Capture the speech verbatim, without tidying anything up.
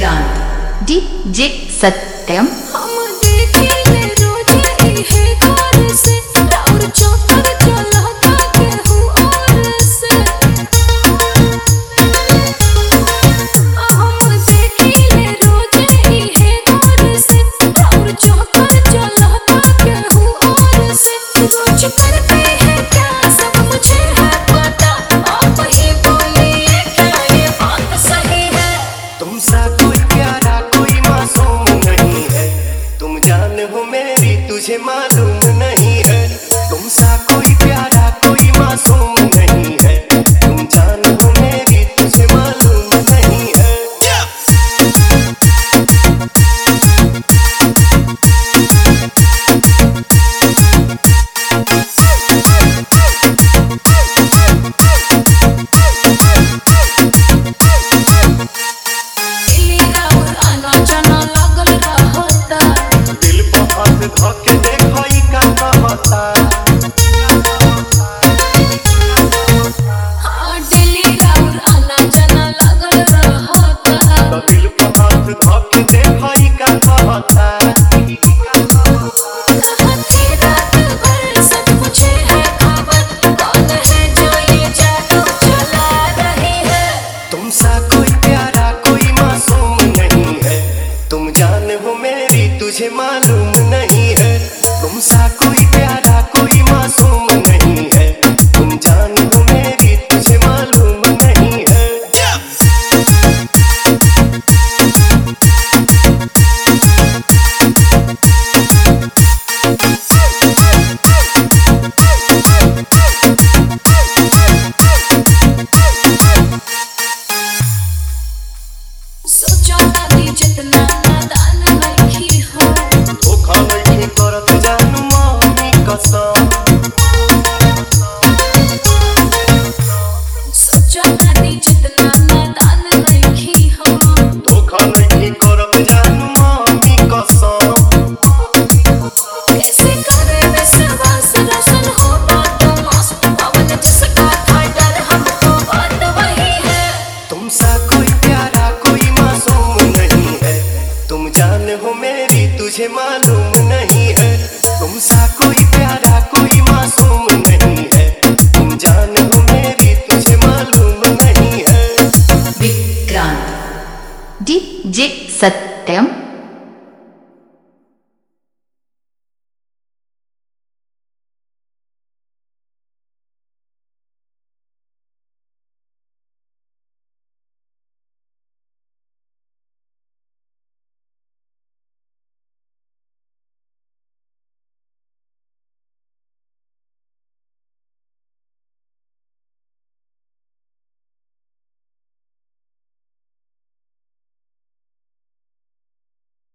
Vikrant DJ सत्यम। तुझे मालूम नहीं है तुम सा कोई प्यारा कोई मासूम नहीं है, तुम जान हो मेरी तुझे मालूम नहीं है। दिल पर हाथ धोके देखई का कहता, हाँ दिल्ली राउर आना जाना लागल रहता। दिल पर हाथ धोके देखई का कहता, रहती रात भर सब मुझे है खबर, कौन है जो ये जादू चला रही है। तुम सा कोई प्यारा कोई मासूम नहीं है, तुम जान हो मेरी तुझे मालूम नहीं है। तुम सा कोई प्यारा कोई मासूम नहीं है, तुम जान हो मेरी तुझे मालूम नहीं है। सोचा नहीं जितना नादान नहीं हो, धोखा नहीं करत जानू मानी कसम, सोचा नहीं जितना नादान नहीं हो। धोखा नहीं करत जानू मानी कसम, कैसे करे विश्वास रोशन होगा तो मस्त पवन जिसका था डर हमको बात वही है। तुम सा कोई प्यारा कोई मासूम नहीं है, तुम जान हो मेरी तुझे मालूम नहीं है। तुम सा कोई प्यारा कोई मासूम नहीं है, तुम जान हो मेरी तुझे मालूम नहीं है। विक्रांत डीजे सत्यम।